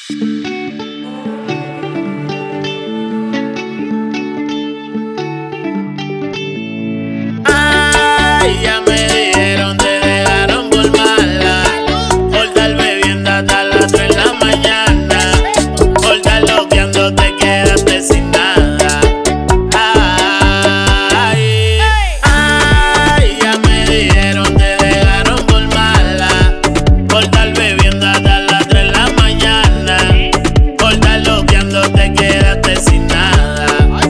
Ay, ya me dijeron te dejaron por mala, por estar bebiendo hasta las 3 de la mañana, por estar loqueando te quedaste sin nada. Ay, ay, ya me dijeron te dejaron por mala, por estar bebiendo hasta las 3 de la mañana, por estar loqueando te quedaste sin nada.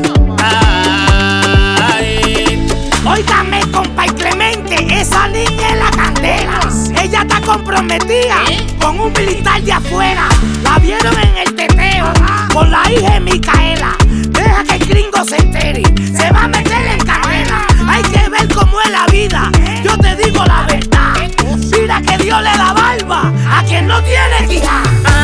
Óigame, compa y Clemente, esa niña es la candela. Ella está comprometida con un militar de afuera. La vieron en el teteo con la hija de Micaela. Deja que el gringo se entere, se va a meter en carrera. Hay que ver cómo es la vida, yo te digo la verdad. Mira que Dios le da barba a quien no tiene quijada.